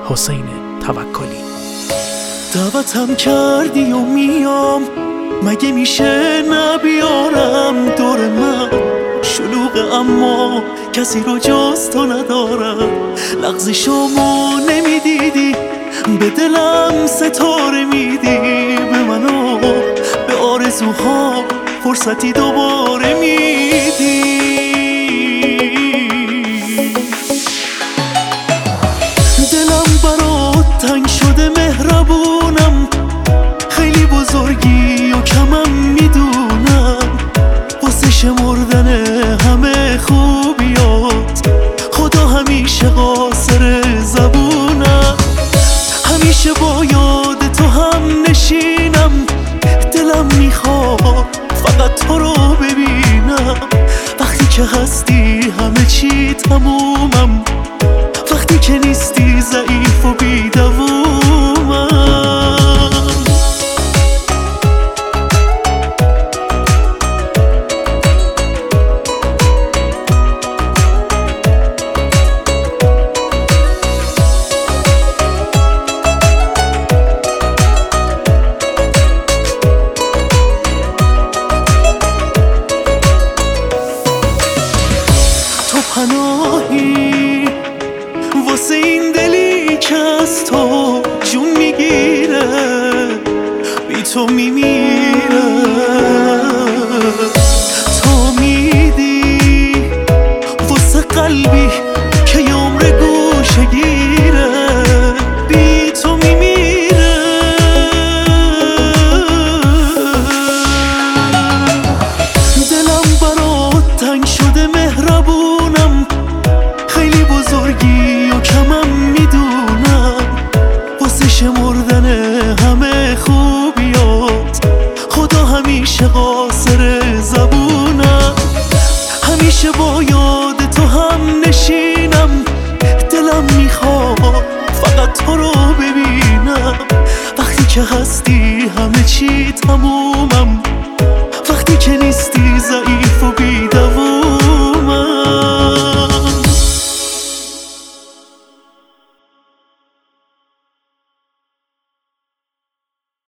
حسین توکلی. دعوتم کردی و میام، مگه میشه نبیارم دور من؟ شلوغه اما کسی رو جز تو ندارم. لغزشامو نمیدیدی، به دلم ستاره میدی، به منو به آرزوها فرصتی دوباره میدی. دلم برات تنگ شده مهربونم، خیلی بزرگی و کمم میدونم، واسه شمردن همه خوبیات خدا همیشه قاصر زبونم. همیشه با یاد تو هم نشینم، دلم میخواد فقط تو رو ببینم. وقتی که هستی همه چی تمومم، وقتی که نیستی ضعیف و بی‌دوامم. پناهی واسه این دلی که از تو جون میگیره، بی تو میمیره. تو میدی واسه قلبی که یه عمر گوشه گیره، بی تو میمیره. دلم برات تنگ شده مهربونم، خیلی بزرگی و کمم میدونم، واسه شمردن همه خوبیات خدا همیشه قاصر زبونم. همیشه با یاد تو هم نشینم، دلم میخواد فقط تو رو ببینم. وقتی که هستی همه چی تمومم، وقتی که نیستی ضعیف و